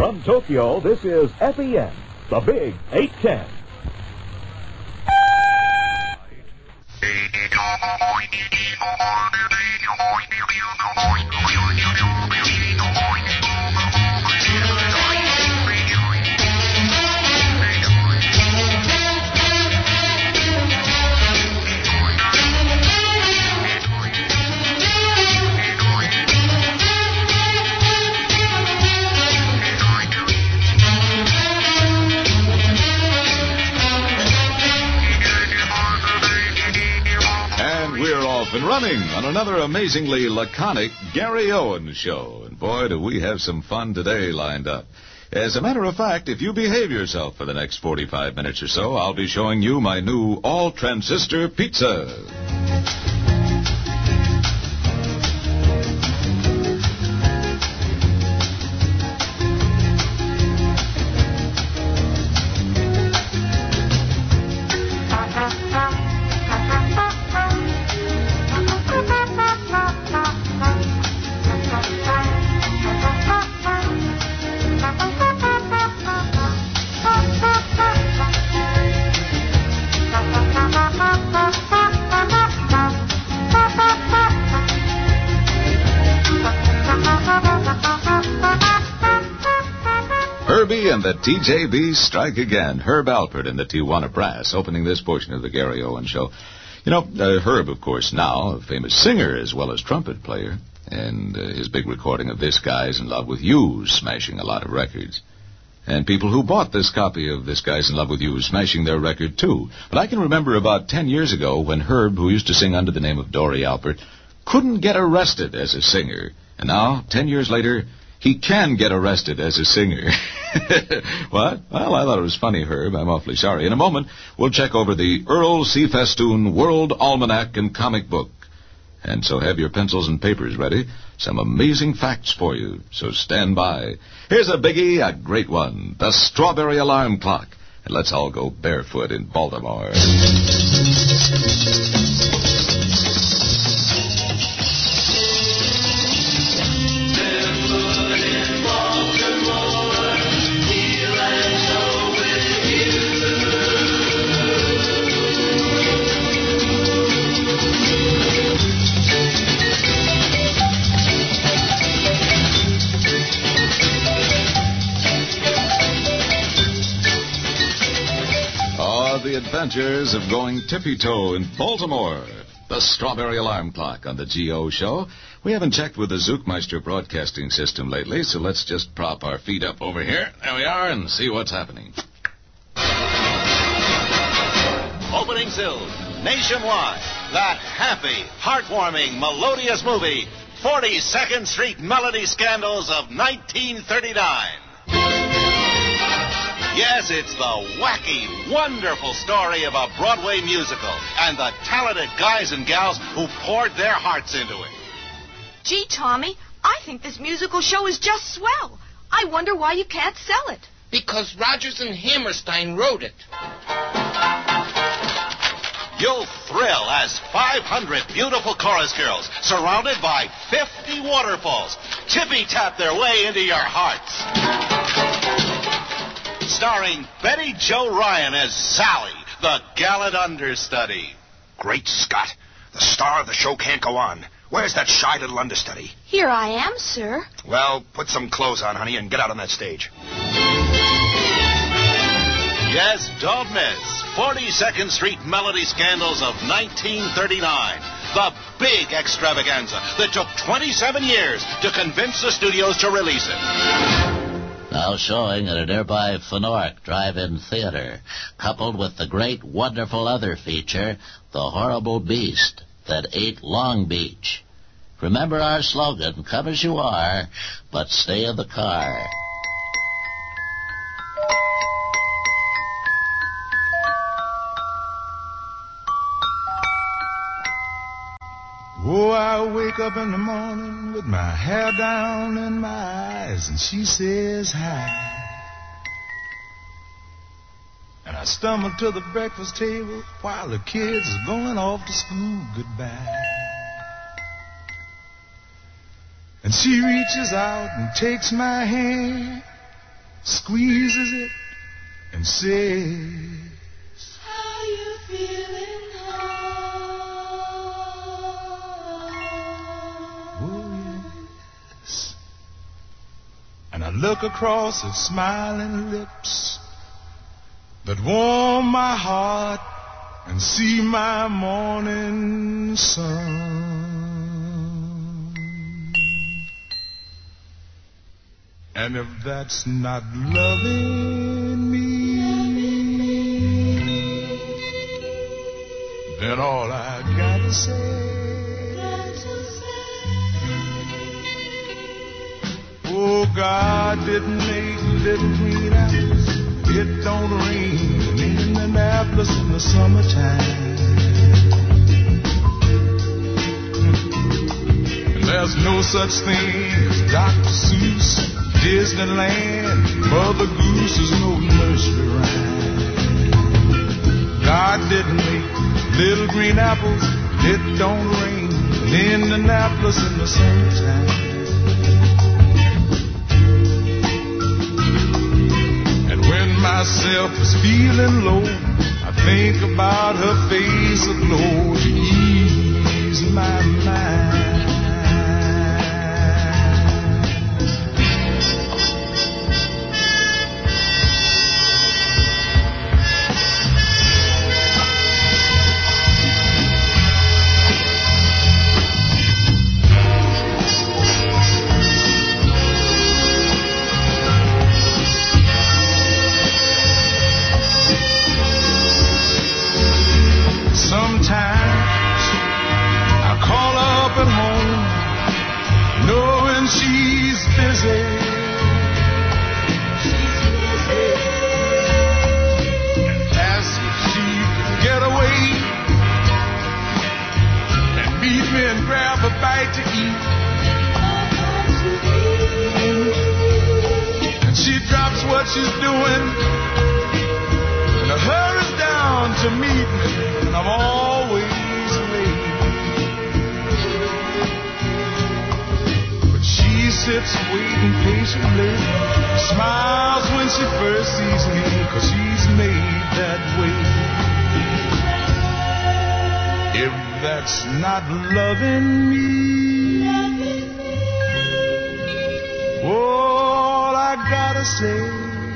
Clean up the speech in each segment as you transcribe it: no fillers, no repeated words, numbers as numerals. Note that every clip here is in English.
From Tokyo, this is FEN, the Big 810. And running on another amazingly laconic Gary Owen show. And boy, do we have some fun today lined up. As a matter of fact, if you behave yourself for the next 45 minutes or so, I'll be showing you my new all-transistor pizza. Herbie and the TJBs strike again. Herb Alpert and the Tijuana Brass opening this portion of the Gary Owen Show. You know, Herb, of course, now a famous singer as well as trumpet player. And his big recording of This Guy's in Love with You smashing a lot of records. And people who bought this copy of This Guy's in Love with You smashing their record, too. But I can remember about 10 years ago when Herb, who used to sing under the name of Dory Alpert, couldn't get arrested as a singer. And now, 10 years later, he can get arrested as a singer. What? Well, I thought it was funny, Herb. I'm awfully sorry. In a moment, we'll check over the Earl C. Festoon World Almanac and Comic Book. And so have your pencils and papers ready. Some amazing facts for you, so stand by. Here's a biggie, a great one, the Strawberry Alarm Clock. And let's all go barefoot in Baltimore. The adventures of going tippy-toe in Baltimore. The Strawberry Alarm Clock on the G.O. Show. We haven't checked with the Zookmeister broadcasting system lately, so let's just prop our feet up over here. There we are, and see what's happening. Opening soon, nationwide, that happy, heartwarming, melodious movie, 42nd Street Melody Scandals of 1939. Yes, it's the wacky, wonderful story of a Broadway musical and the talented guys and gals who poured their hearts into it. Gee, Tommy, I think this musical show is just swell. I wonder why you can't sell it. Because Rodgers and Hammerstein wrote it. You'll thrill as 500 beautiful chorus girls, surrounded by 50 waterfalls, tippy-tap their way into your hearts. Starring Betty Jo Ryan as Sally, the gallant understudy. Great Scott. The star of the show can't go on. Where's that shy little understudy? Here I am, sir. Well, put some clothes on, honey, and get out on that stage. Yes, don't miss 42nd Street Melody Scandals of 1939. The big extravaganza that took 27 years to convince the studios to release it. Now showing at a nearby Phanork Drive-In Theater, coupled with the great, wonderful other feature, The Horrible Beast That Ate Long Beach. Remember our slogan, come as you are, but stay in the car. Oh, I wake up in the morning with my hair down in my eyes, and she says hi. And I stumble to the breakfast table while the kids are going off to school goodbye. And she reaches out and takes my hand, squeezes it and says, how you feeling, oh yes. And I look across at smiling lips that warm my heart and see my morning sun. And if that's not loving me, then all I gotta say, oh, God didn't make little green apples. It don't rain in Indianapolis in the summertime. And there's no such thing as Dr. Seuss, Disneyland, Mother Goose is no nursery rhyme. God didn't make little green apples. It don't rain in Indianapolis in the summertime. Myself is feeling low, I think about her face aglow to ease my mind. Sometimes I call up at home, knowing she's busy. And ask if she could get away and meet me and grab a bite to eat. And she drops what she's doing and hurries down to meet me. And I'm always late, but she sits waiting patiently, smiles when she first sees me, 'cause she's made that way. If that's not loving me, all I gotta say,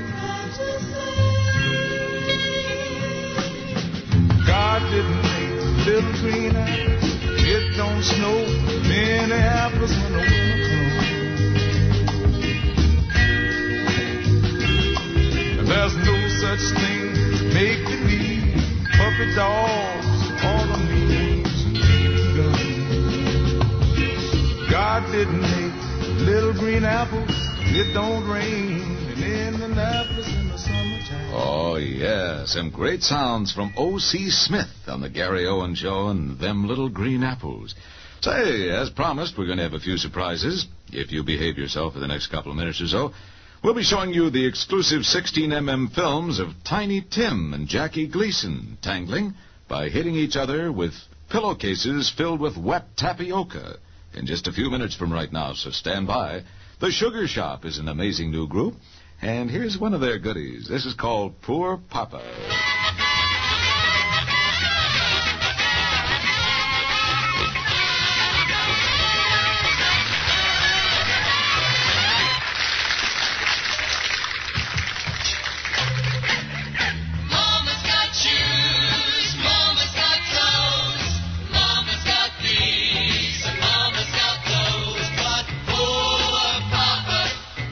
God didn't make little green apples. It don't snow in Minneapolis when the winter comes. And there's no such thing as make-believe, puppet dogs, autumn leaves, and guns. God didn't make little green apples. It don't rain in Indianapolis in the summertime. Oh, yeah, some great sounds from O.C. Smith on the Gary Owen Show and them little green apples. Say, as promised, we're going to have a few surprises. If you behave yourself for the next couple of minutes or so, we'll be showing you the exclusive 16mm films of Tiny Tim and Jackie Gleason tangling by hitting each other with pillowcases filled with wet tapioca in just a few minutes from right now, so stand by. The Sugar Shop is an amazing new group, and here's one of their goodies. This is called Poor Papa. Mama's got shoes, Mama's got clothes, Mama's got these, and Mama's got those, but poor Papa.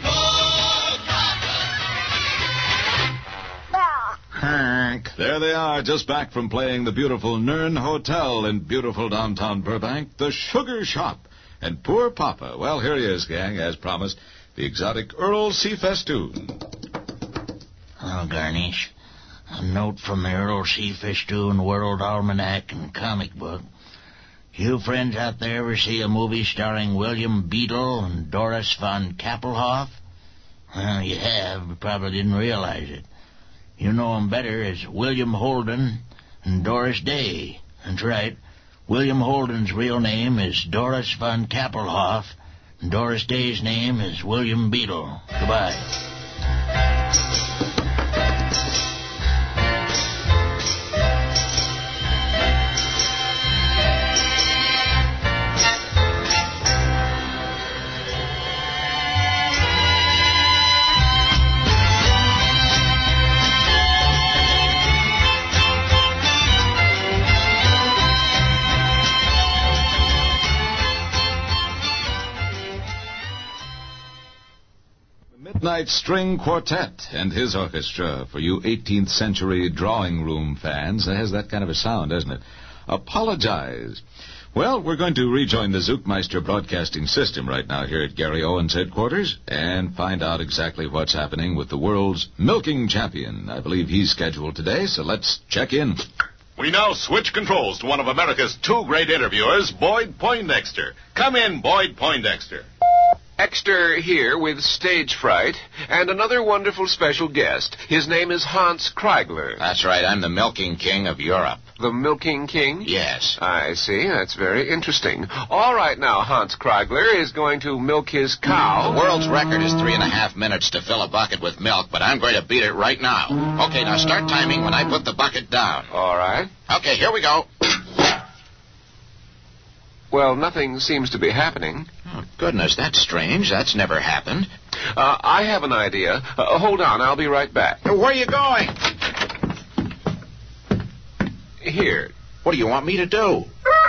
There they are, just back from playing the beautiful Nern Hotel in beautiful downtown Burbank, the Sugar Shop. And Poor Papa. Well, here he is, gang, as promised, the exotic Earl C. Festoon. Oh, Garnish. A note from the Earl C. Festoon World Almanac and Comic Book. You friends out there ever see a movie starring William Beadle and Doris von Kappelhoff? Well, you have, but probably didn't realize it. You know 'em better as William Holden and Doris Day. That's right. William Holden's real name is Doris von Kappelhoff, and Doris Day's name is William Beadle. Goodbye. Midnight String Quartet and his orchestra for you 18th century drawing room fans. It has that kind of a sound, doesn't it? Apologize. Well, we're going to rejoin the Zookmeister broadcasting system right now here at Gary Owens' headquarters and find out exactly what's happening with the world's milking champion. I believe he's scheduled today, so let's check in. We now switch controls to one of America's two great interviewers, Boyd Poindexter. Come in, Boyd Poindexter. Exter here with stage fright and another wonderful special guest. His name is Hans Kreigler. That's right. I'm the milking king of Europe. The Milking King? Yes. I see. That's very interesting. All right, now, Hans Kreigler is going to milk his cow. The world's record is 3.5 minutes to fill a bucket with milk, but I'm going to beat it right now. Okay, now start timing when I put the bucket down. All right. Okay, here we go. Well, nothing seems to be happening. Oh, goodness, that's strange. That's never happened. I have an idea. Hold on, I'll be right back. Where are you going? Here. What do you want me to do?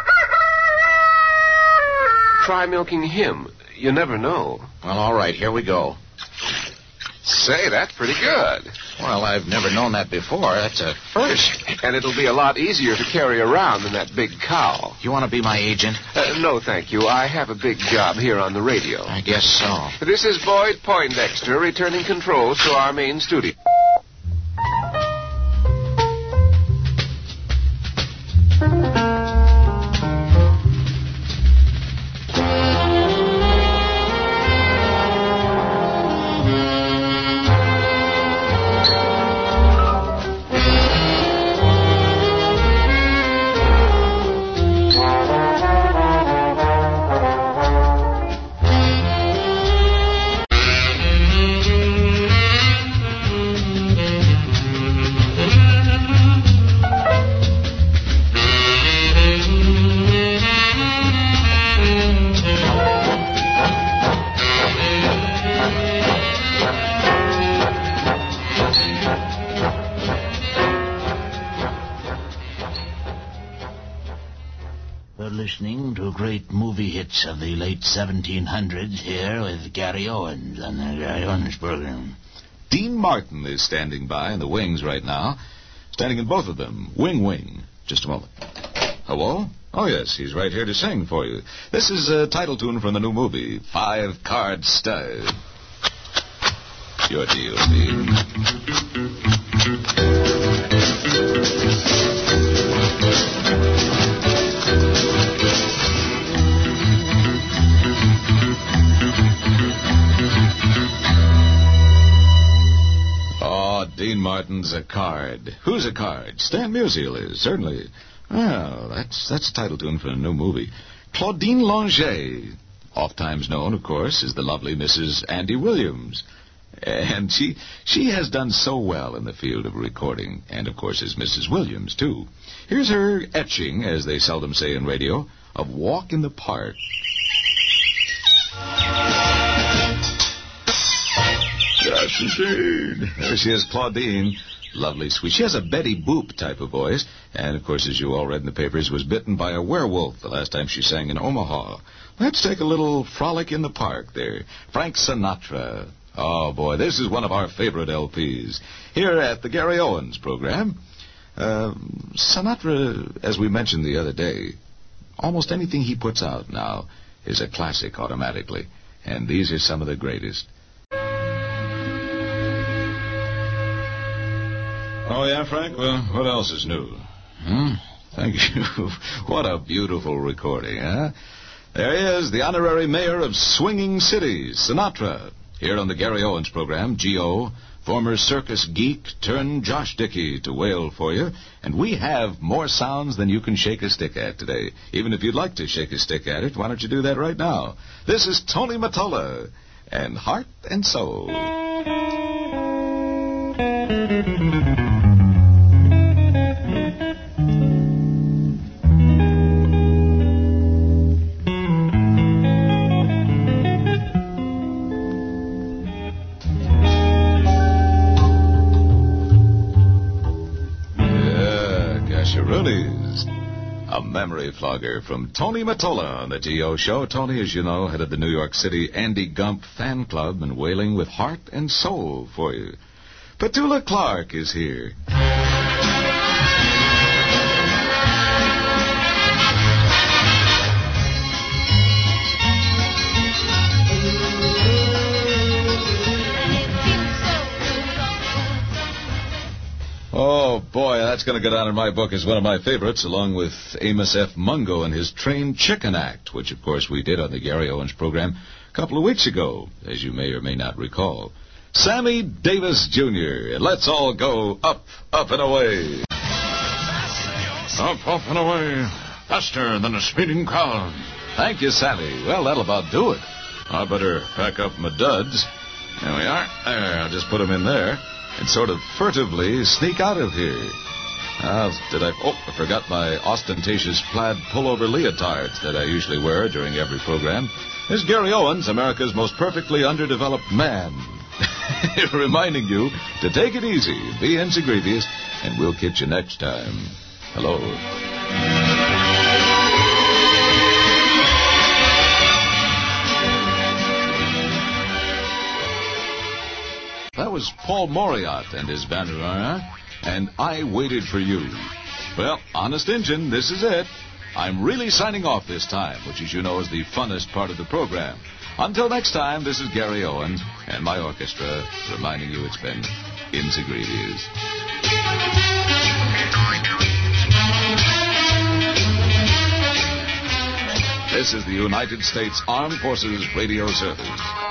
Try milking him. You never know. Well, all right, here we go. Say, that's pretty good. Well, I've never known that before. That's a first. And it'll be a lot easier to carry around than that big cow. You want to be my agent? No, thank you. I have a big job here on the radio. I guess so. This is Boyd Poindexter returning controls to our main studio. Listening to great movie hits of the late 1700s here with Gary Owens on the Gary Owens program. Dean Martin is standing by in the wings right now. Standing in both of them. Wing. Just a moment. Hello? Oh, yes, he's right here to sing for you. This is a title tune from the new movie, 5 Card Stud. Your deal, Dean. Dean Martin's a card. Who's a card? Stan Musial is, certainly. Well, that's a title tune for a new movie. Claudine Longet, oft-times known, of course, as the lovely Mrs. Andy Williams. And she has done so well in the field of recording, and, of course, as Mrs. Williams, too. Here's her etching, as they seldom say in radio, of Walk in the Park. Yes, indeed. There she is, Claudine. Lovely, sweet. She has a Betty Boop type of voice. And, of course, as you all read in the papers, was bitten by a werewolf the last time she sang in Omaha. Let's take a little frolic in the park there. Frank Sinatra. Oh, boy, this is one of our favorite LPs. Here at the Gary Owens program. Sinatra, as we mentioned the other day, almost anything he puts out now is a classic automatically. And these are some of the greatest. Oh, yeah, Frank? Well, what else is new? Thank you. What a beautiful recording, huh? There he is, the honorary mayor of Swinging Cities, Sinatra. Here on the Gary Owens program, G.O., former circus geek turned Josh Dickey to wail for you. And we have more sounds than you can shake a stick at today. Even if you'd like to shake a stick at it, why don't you do that right now? This is Tony Mottola and Heart and Soul. A memory flogger from Tony Mottola on the T.O. Show. Tony, as you know, headed the New York City Andy Gump fan club and wailing with heart and soul for you. Petula Clark is here. Oh, boy, that's going to go down in my book as one of my favorites, along with Amos F. Mungo and his Trained Chicken Act, which, of course, we did on the Gary Owens program a couple of weeks ago, as you may or may not recall. Sammy Davis Jr., and let's all go up, up, and away. Up, up, and away, faster than a speeding crowd. Thank you, Sammy. Well, that'll about do it. I better pack up my duds. There we are. There, I'll just put them in there and sort of furtively sneak out of here. I forgot my ostentatious plaid pullover leotards that I usually wear during every program. There's Gary Owens, America's most perfectly underdeveloped man, reminding you to take it easy, be insignificant, and we'll catch you next time. Hello. That was Paul Moriarty and his Bandarana, and I Waited for You. Well, honest Injun, this is it. I'm really signing off this time, which, as you know, is the funnest part of the program. Until next time, this is Gary Owens and my orchestra reminding you it's been insignificant. This is the United States Armed Forces Radio Service.